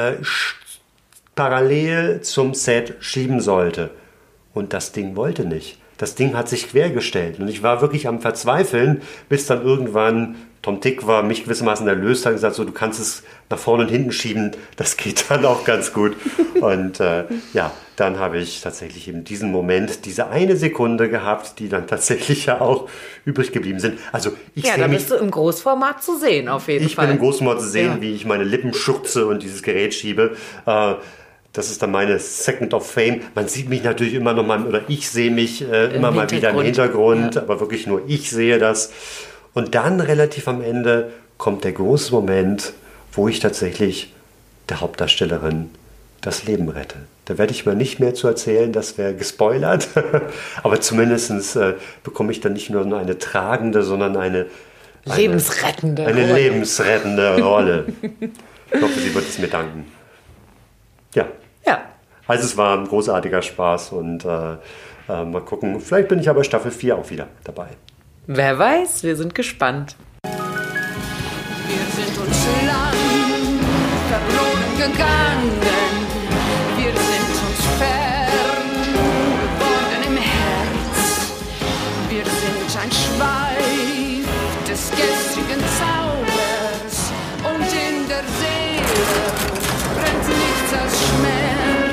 parallel zum Set schieben sollte. Und das Ding wollte nicht. Das Ding hat sich quergestellt. Und ich war wirklich am Verzweifeln, bis dann irgendwann Tom Tykwer mich gewissermaßen erlöst hat und gesagt, so, du kannst es nach vorne und hinten schieben, das geht dann auch ganz gut. Und dann habe ich tatsächlich eben diesen Moment, diese eine Sekunde gehabt, die dann tatsächlich ja auch übrig geblieben sind. Also da bist du im Großformat zu sehen, auf jeden Fall. Ich bin im Großformat zu sehen, wie ich meine Lippen schürze und dieses Gerät schiebe. Das ist dann meine Second of Fame. Man sieht mich natürlich immer noch mal, oder ich sehe mich immer mal wieder im Hintergrund, aber wirklich nur ich sehe das. Und dann relativ am Ende kommt der große Moment, wo ich tatsächlich der Hauptdarstellerin das Leben rette. Da werde ich mal nicht mehr zu erzählen, das wäre gespoilert. Aber zumindest bekomme ich dann nicht nur eine tragende, sondern eine lebensrettende Rolle. Ich hoffe, sie wird es mir danken. Ja. Also es war ein großartiger Spaß und mal gucken, vielleicht bin ich aber Staffel 4 auch wieder dabei. Wer weiß, wir sind gespannt. Wir sind uns lang verloren gegangen, wir sind uns fern geworden im Herz. Wir sind ein Schweif des gestrigen Zaubers und in der Seele brennt nichts als Schmerz.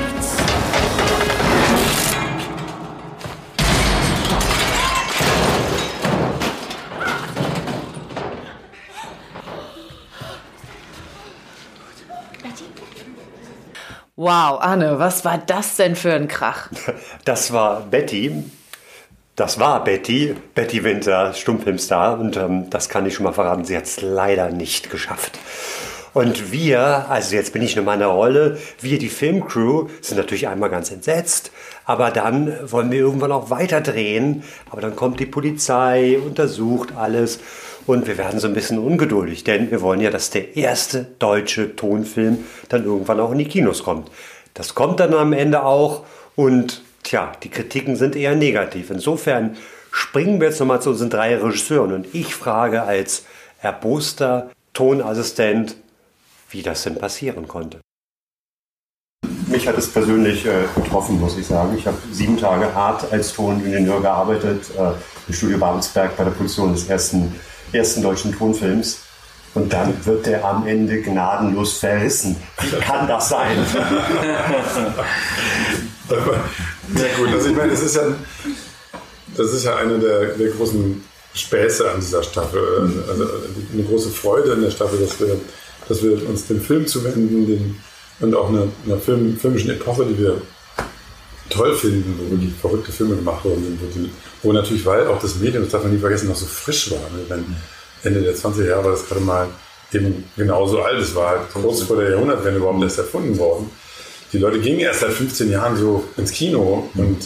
Wow, Anne, was war das denn für ein Krach? Das war Betty. Betty Winter, Stummfilmstar. Und das kann ich schon mal verraten, sie hat es leider nicht geschafft. Und wir, also jetzt bin ich in meiner Rolle, wir, die Filmcrew, sind natürlich einmal ganz entsetzt, aber dann wollen wir irgendwann auch weiterdrehen. Aber dann kommt die Polizei, untersucht alles und wir werden so ein bisschen ungeduldig, denn wir wollen ja, dass der erste deutsche Tonfilm dann irgendwann auch in die Kinos kommt. Das kommt dann am Ende auch und tja, die Kritiken sind eher negativ. Insofern springen wir jetzt nochmal zu unseren 3 Regisseuren und ich frage als erboster Tonassistent, wie das denn passieren konnte. Mich hat es persönlich getroffen, muss ich sagen. Ich habe 7 Tage hart als Toningenieur gearbeitet im Studio Babelsberg bei der Produktion des ersten deutschen Tonfilms. Und dann wird der am Ende gnadenlos verrissen. Wie kann das sein? Sehr gut. Also ich meine, das ist ja eine der großen Späße an dieser Staffel. Also eine große Freude in der Staffel, dass wir uns dem Film zuwenden und auch einer filmischen Epoche, die wir toll finden, wo die verrückte Filme gemacht worden sind, wo natürlich, weil auch das Medium, das darf man nie vergessen, noch so frisch war. Ende der 20er Jahre war das gerade mal eben genauso alt. Es war halt kurz vor der Jahrhundertwende überhaupt erst erfunden worden. Die Leute gingen erst seit 15 Jahren so ins Kino und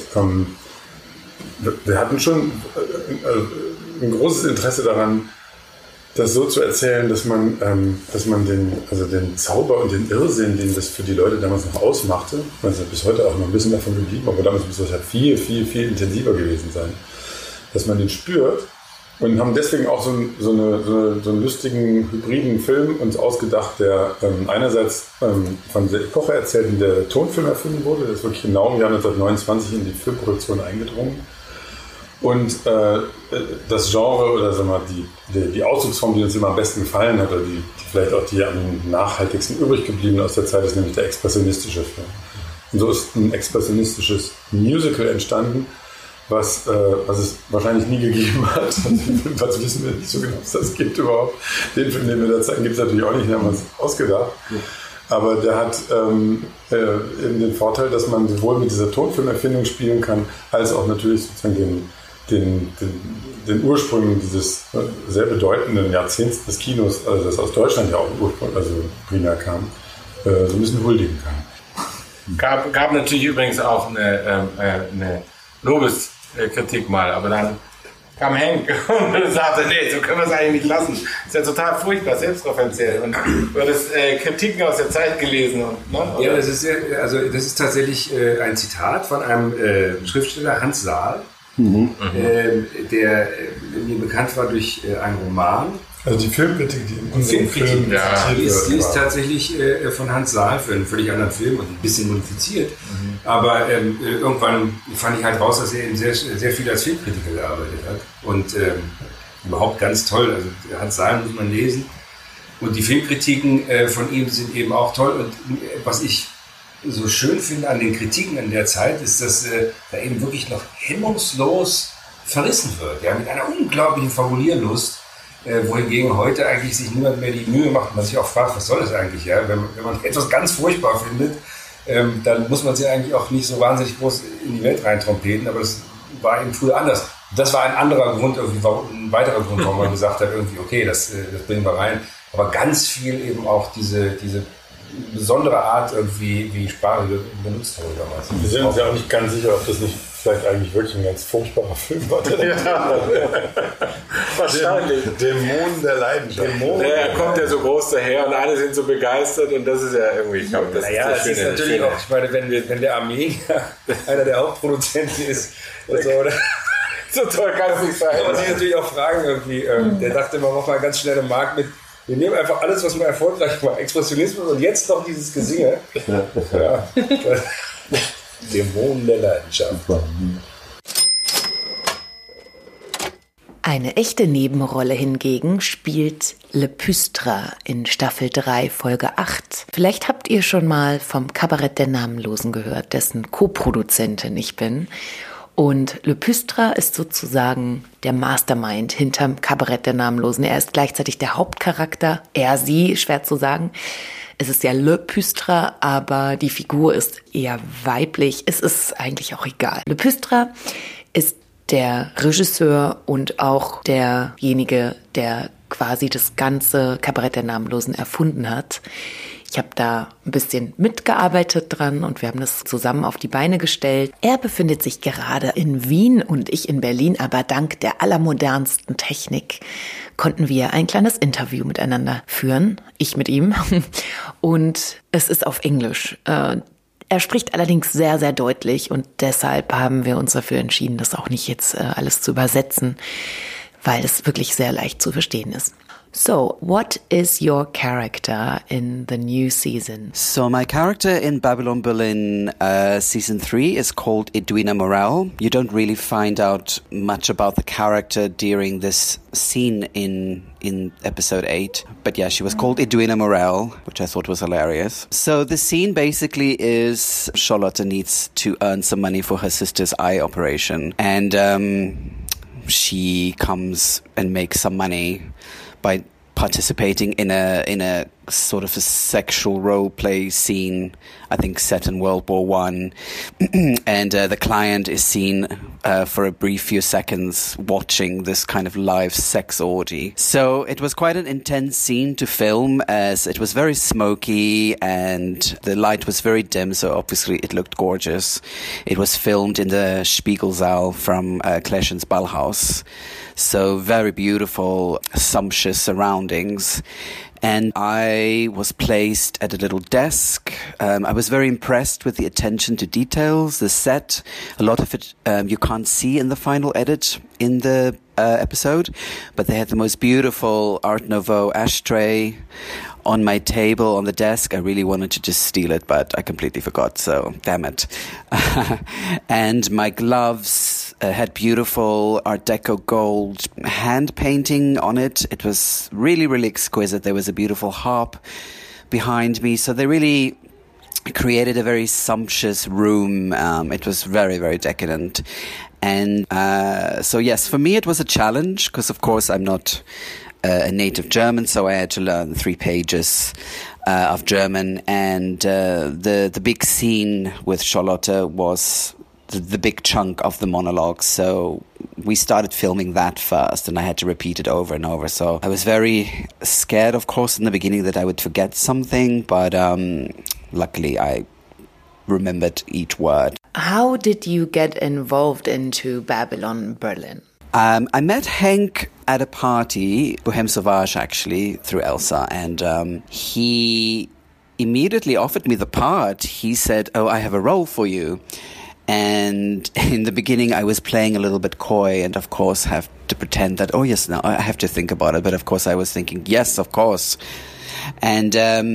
wir hatten schon ein großes Interesse daran, das so zu erzählen, dass man den Zauber und den Irrsinn, den das für die Leute damals noch ausmachte, also bis heute auch noch ein bisschen davon geblieben, aber damals muss das halt viel, viel, viel intensiver gewesen sein, dass man den spürt und haben deswegen auch so einen lustigen, hybriden Film uns ausgedacht, der einerseits von der Epoche erzählt, in der Tonfilm erfunden wurde, der ist wirklich genau im Jahr 1929 in die Filmproduktion eingedrungen. Und das Genre oder sagen wir mal, die Ausdrucksform, die uns immer am besten gefallen hat, oder die vielleicht auch die am nachhaltigsten übrig geblieben aus der Zeit, ist nämlich der expressionistische Film. Und so ist ein expressionistisches Musical entstanden, was es wahrscheinlich nie gegeben hat. Was wissen wir nicht so genau, ob es das gibt überhaupt. Den Film, den wir da zeigen, gibt es natürlich auch nicht, den haben wir uns ausgedacht. Aber der hat eben den Vorteil, dass man sowohl mit dieser Tonfilmerfindung spielen kann, als auch natürlich sozusagen den Ursprüngen dieses sehr bedeutenden Jahrzehnts des Kinos, also das aus Deutschland ja auch primär kam, so ein bisschen huldigen kann. Gab natürlich übrigens auch eine Lobeskritik mal, aber dann kam Henk und sagte, nee, so können wir es eigentlich nicht lassen. Das ist ja total furchtbar, selbstreferenziell. Und du hattest Kritiken aus der Zeit gelesen. Ja, das ist tatsächlich ein Zitat von einem Schriftsteller, Hans Saal, der mir bekannt war durch einen Roman. Also die Filmkritik, die in unserem Film die ist tatsächlich von Hans Saal für einen völlig anderen Film und ein bisschen modifiziert. Aber irgendwann fand ich halt raus, dass er eben sehr, sehr viel als Filmkritiker gearbeitet hat. Und überhaupt ganz toll. Also Hans Saal muss man lesen. Und die Filmkritiken von ihm sind eben auch toll. Und was ich so schön finde an den Kritiken in der Zeit, ist, dass da eben wirklich noch hemmungslos verrissen wird. Ja, mit einer unglaublichen Formulierlust. Wohingegen heute eigentlich sich niemand mehr die Mühe macht, man sich auch fragt, was soll das eigentlich? Ja? Wenn man etwas ganz furchtbar findet, dann muss man sie eigentlich auch nicht so wahnsinnig groß in die Welt reintrompeten, aber das war eben früher anders. Das war ein anderer Grund, ein weiterer Grund, warum man gesagt hat, irgendwie, okay, das bringen wir rein. Aber ganz viel eben auch diese besondere Art, irgendwie, wie Sprache benutzt wurde damals. Wir sind uns ja auch nicht ganz sicher, ob das nicht vielleicht eigentlich wirklich ein ganz furchtbarer Film war. Wahrscheinlich. Dämonen der Leidenschaft. Der kommt ja so groß daher und alle sind so begeistert und das ist ja irgendwie, ich glaube, das ist natürlich auch, ich meine, wenn der Armenier einer der Hauptproduzenten ist und so, oder? So toll kann es nicht sein. Kann man sich natürlich auch fragen irgendwie, der dachte, man macht mal ganz schnell den Markt mit. Wir nehmen einfach alles, was mal erfolgreich war, Expressionismus und jetzt noch dieses Gesinge. Ja. Dämonen der Leidenschaft. Eine echte Nebenrolle hingegen spielt Le Püstre in Staffel 3, Folge 8. Vielleicht habt ihr schon mal vom Kabarett der Namenlosen gehört, dessen Co-Produzentin ich bin. Und Le Püstre ist sozusagen der Mastermind hinterm Kabarett der Namenlosen. Er ist gleichzeitig der Hauptcharakter, sie, schwer zu sagen. Es ist ja Le Püstre, aber die Figur ist eher weiblich. Es ist eigentlich auch egal. Le Püstre ist der Regisseur und auch derjenige, der quasi das ganze Kabarett der Namenlosen erfunden hat. Ich habe da ein bisschen mitgearbeitet dran und wir haben das zusammen auf die Beine gestellt. Er befindet sich gerade in Wien und ich in Berlin, aber dank der allermodernsten Technik konnten wir ein kleines Interview miteinander führen, ich mit ihm, und es ist auf Englisch. Er spricht allerdings sehr, sehr deutlich und deshalb haben wir uns dafür entschieden, das auch nicht jetzt alles zu übersetzen, weil es wirklich sehr leicht zu verstehen ist. So, what is your character in the new season? So my character in Babylon Berlin season 3 is called Edwina Morel. You don't really find out much about the character during this scene in episode 8. But yeah, she was called Edwina Morel, which I thought was hilarious. So the scene basically is Charlotte needs to earn some money for her sister's eye operation. And she comes and makes some money by participating in a sort of a sexual role play scene, I think set in World War I. And the client is seen for a brief few seconds watching this kind of live sex orgy. So it was quite an intense scene to film, as it was very smoky and the light was very dim, so obviously it looked gorgeous. It was filmed in the Spiegelsaal from Kleschen's Ballhaus. So very beautiful, sumptuous surroundings. And I was placed at a little desk. I was very impressed with the attention to details, the set. A lot of it you can't see in the final edit in the episode, but they had the most beautiful Art Nouveau ashtray on my table, on the desk. I really wanted to just steal it, but I completely forgot, so damn it. And my gloves had beautiful Art Deco gold hand painting on it. It was really, really exquisite. There was a beautiful harp behind me, so they really created a very sumptuous room. It was very, very decadent. And so yes, for me it was a challenge, because of course I'm not a native German, so I had to learn 3 pages of German. And the big scene with Charlotte was the big chunk of the monologue. So we started filming that first, and I had to repeat it over and over. So I was very scared, of course, in the beginning that I would forget something, but luckily I remembered each word. How did you get involved into Babylon Berlin? I met Henk at a party, Bohème Sauvage actually, through Elsa, and he immediately offered me the part. He said, "Oh, I have a role for you." And in the beginning I was playing a little bit coy and of course have to pretend that, oh yes, now I have to think about it. But of course I was thinking, yes, of course. And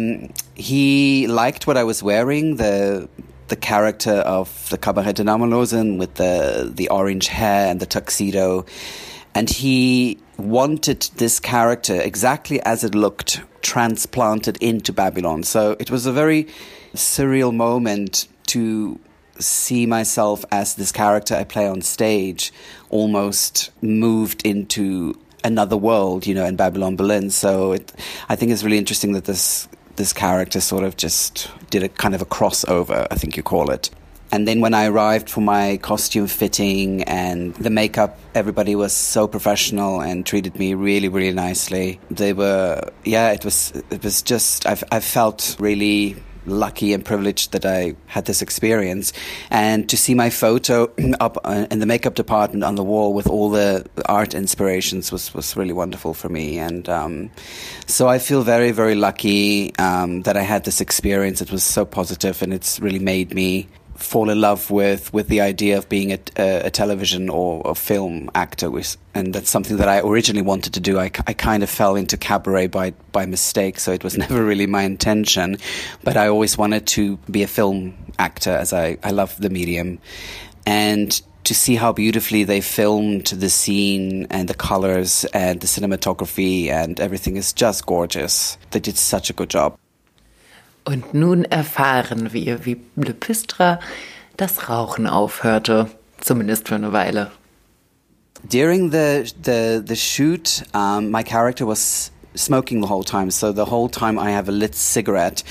he liked what I was wearing, the character of the Kabarett der Namenlosen with the orange hair and the tuxedo. And he wanted this character exactly as it looked transplanted into Babylon. So it was a very surreal moment to see myself as this character I play on stage almost moved into another world, you know, in Babylon Berlin. So I think it's really interesting that this character sort of just did a kind of a crossover, I think you call it. And then when I arrived for my costume fitting and the makeup, everybody was so professional and treated me really, really nicely. They were, yeah, it was just, I felt really lucky and privileged that I had this experience. And to see my photo up in the makeup department on the wall with all the art inspirations was really wonderful for me. And so I feel very, very lucky that I had this experience. It was so positive, and it's really made me fall in love with the idea of being a television or a film actor, and that's something that I originally wanted to do. I kind of fell into cabaret by mistake, so it was never really my intention, but I always wanted to be a film actor, as I love the medium. And to see how beautifully they filmed the scene and the colors and the cinematography and everything is just gorgeous. They did such a good job. Und nun erfahren wir, wie Le Pystre das Rauchen aufhörte, zumindest für eine Weile. During the shoot, my character was smoking the whole time. So the whole time I have a lit cigarette,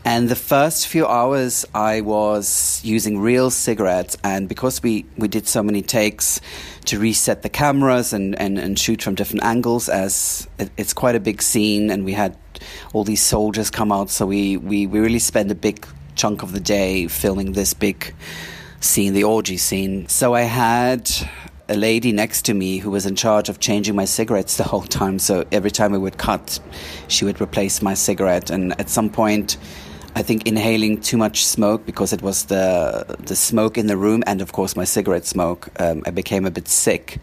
And the first few hours I was using real cigarettes, and because we did so many takes to reset the cameras and shoot from different angles, as it's quite a big scene and we had all these soldiers come out, so we really spent a big chunk of the day filming this big scene, the orgy scene. So I had a lady next to me who was in charge of changing my cigarettes the whole time, so every time we would cut, she would replace my cigarette, and at some point I think inhaling too much smoke, because it was the smoke in the room and of course my cigarette smoke, I became a bit sick.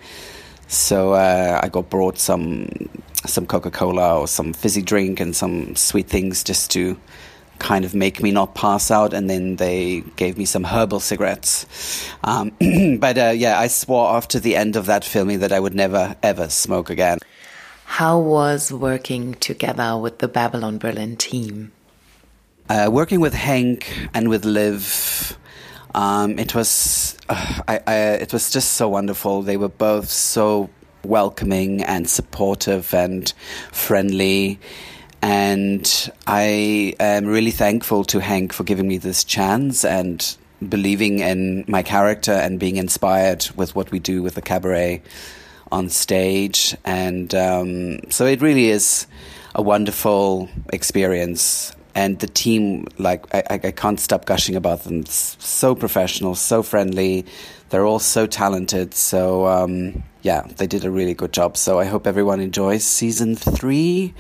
So I got brought some Coca-Cola or some fizzy drink and some sweet things just to kind of make me not pass out, and then they gave me some herbal cigarettes. But I swore after the end of that filming that I would never ever smoke again. How was working together with the Babylon Berlin team? Working with Henk and with Liv, it was just so wonderful. They were both so welcoming and supportive and friendly, and I am really thankful to Henk for giving me this chance and believing in my character and being inspired with what we do with the cabaret on stage. And so it really is a wonderful experience. And the team, like, I can't stop gushing about them. It's so professional, so friendly. They're all so talented. So, they did a really good job. So I hope everyone enjoys season 3.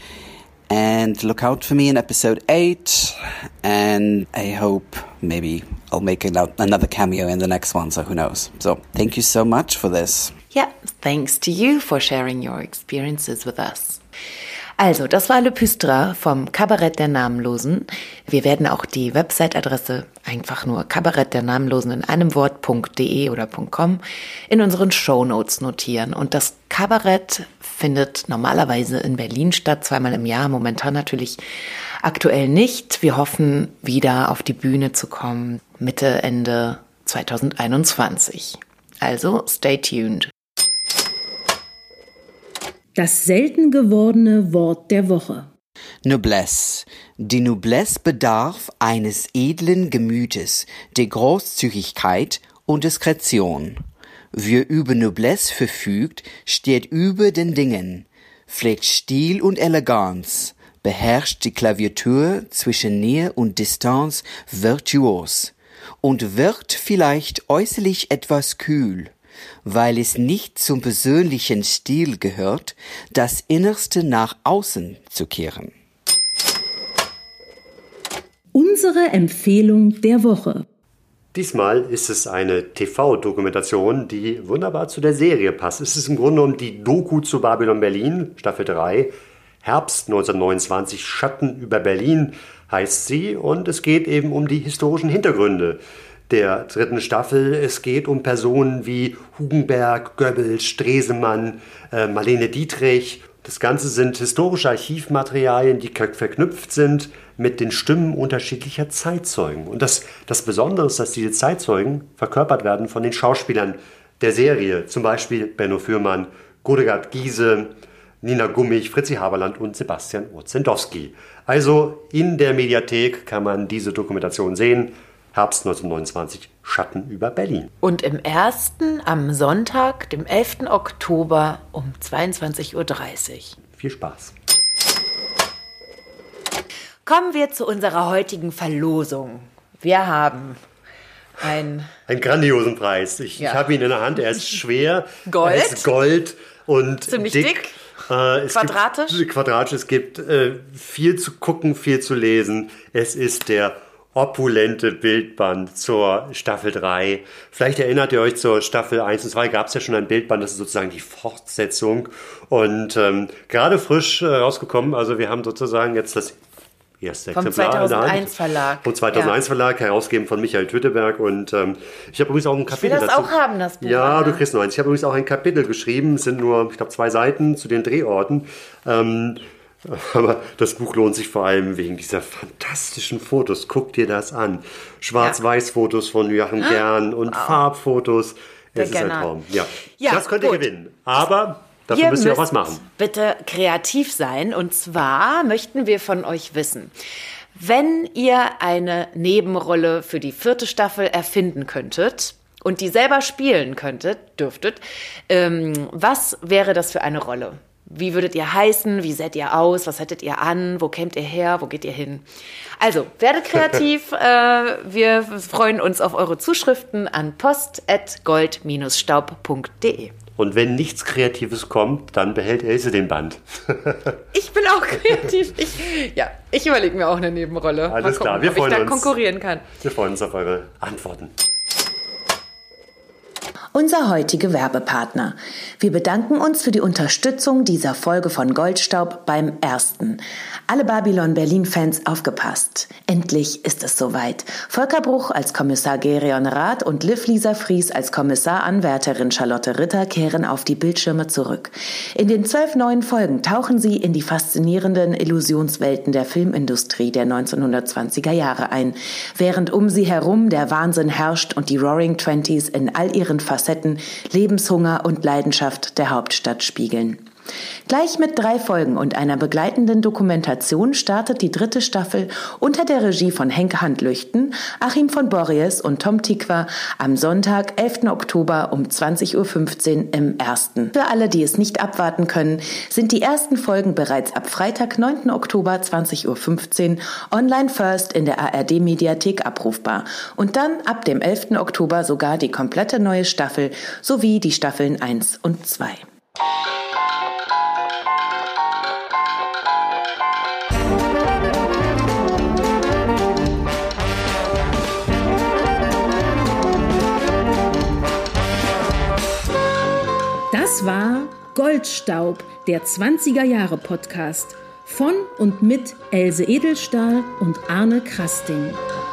And look out for me in episode 8. And I hope maybe I'll make another cameo in the next one. So who knows? So thank you so much for this. Yeah, thanks to you for sharing your experiences with us. Also, das war Le Püstra vom Kabarett der Namenlosen. Wir werden auch die Website-Adresse einfach nur Kabarett der Namenlosen in einem Wort.de oder .com in unseren Shownotes notieren. Und das Kabarett findet normalerweise in Berlin statt, 2-mal im Jahr, momentan natürlich aktuell nicht. Wir hoffen, wieder auf die Bühne zu kommen, Mitte, Ende 2021. Also, stay tuned. Das selten gewordene Wort der Woche. Noblesse. Die Noblesse bedarf eines edlen Gemütes, der Großzügigkeit und Diskretion. Wer über Noblesse verfügt, steht über den Dingen, pflegt Stil und Eleganz, beherrscht die Klaviatur zwischen Nähe und Distanz virtuos und wird vielleicht äußerlich etwas kühl, weil es nicht zum persönlichen Stil gehört, das Innerste nach außen zu kehren. Unsere Empfehlung der Woche. Diesmal ist es eine TV-Dokumentation, die wunderbar zu der Serie passt. Es ist im Grunde genommen die Doku zu Babylon Berlin, Staffel 3, Herbst 1929, Schatten über Berlin heißt sie, und es geht eben um die historischen Hintergründe der 3. Staffel. Es geht um Personen wie Hugenberg, Goebbels, Stresemann, Marlene Dietrich. Das Ganze sind historische Archivmaterialien, die verknüpft sind mit den Stimmen unterschiedlicher Zeitzeugen. Und das Besondere ist, dass diese Zeitzeugen verkörpert werden von den Schauspielern der Serie. Zum Beispiel Benno Fürmann, Godegard Giese, Nina Gummich, Fritzi Haberland und Sebastian Orzendowski. Also in der Mediathek kann man diese Dokumentation sehen. Herbst 1929, Schatten über Berlin. Und im ersten am Sonntag, dem 11. Oktober um 22:30 Uhr. Viel Spaß. Kommen wir zu unserer heutigen Verlosung. Wir haben einen grandiosen Preis. Ich habe ihn in der Hand, er ist schwer. Gold. Er ist Gold und ziemlich dick. Quadratisch. Quadratisch. Es gibt viel zu gucken, viel zu lesen. Es ist der opulente Bildband zur Staffel 3. Vielleicht erinnert ihr euch, zur Staffel 1 und 2 gab es ja schon ein Bildband, das ist sozusagen die Fortsetzung. Und gerade frisch rausgekommen, also wir haben sozusagen jetzt das erste Exemplar in der Hand. Vom 2001 Verlag. Vom 2001 Verlag, herausgegeben von Michael Töteberg. Und ich habe übrigens auch ein Kapitel dazu. Ich will das auch haben, das Buch. Ja, du kriegst noch eins. Ich habe übrigens auch ein Kapitel geschrieben. Es sind nur, ich glaube, 2 Seiten zu den Drehorten. Aber das Buch lohnt sich vor allem wegen dieser fantastischen Fotos. Guck dir das an. Schwarz-Weiß-Fotos von Joachim Gern und Farbfotos. Es ist ein Traum. Ja, das könnt ihr gewinnen. Aber dafür müsst ihr auch was machen. Bitte kreativ sein. Und zwar möchten wir von euch wissen, Wenn ihr eine Nebenrolle für die 4. Staffel erfinden könntet und die selber spielen dürftet, was wäre das für eine Rolle? Wie würdet ihr heißen? Wie seht ihr aus? Was hättet ihr an? Wo kämt ihr her? Wo geht ihr hin? Also, werdet kreativ. Wir freuen uns auf eure Zuschriften an post@gold-staub.de. Und wenn nichts Kreatives kommt, dann behält Else den Band. Ich bin auch kreativ. Ich überlege mir auch eine Nebenrolle. Alles gucken, klar, wir freuen uns. Ob ich da konkurrieren kann. Wir freuen uns auf eure Antworten. Unser heutiger Werbepartner. Wir bedanken uns für die Unterstützung dieser Folge von Goldstaub beim Ersten. Alle Babylon Berlin-Fans aufgepasst. Endlich ist es soweit. Volker Bruch als Kommissar Gerion Rath und Liv-Lisa Fries als Kommissaranwärterin Charlotte Ritter kehren auf die Bildschirme zurück. In den 12 neuen Folgen tauchen sie in die faszinierenden Illusionswelten der Filmindustrie der 1920er Jahre ein, während um sie herum der Wahnsinn herrscht und die Roaring Twenties in all ihren Facetten Lebenshunger und Leidenschaft der Hauptstadt spiegeln. Gleich mit 3 Folgen und einer begleitenden Dokumentation startet die 3. Staffel unter der Regie von Henke Handlüchten, Achim von Borries und Tom Tikva am Sonntag, 11. Oktober um 20.15 Uhr im Ersten. Für alle, die es nicht abwarten können, sind die ersten Folgen bereits ab Freitag, 9. Oktober 20.15 Uhr online first in der ARD-Mediathek abrufbar und dann ab dem 11. Oktober sogar die komplette neue Staffel sowie die Staffeln 1 und 2. Das war Goldstaub, der 20er-Jahre-Podcast von und mit Else Edelstahl und Arne Krasting.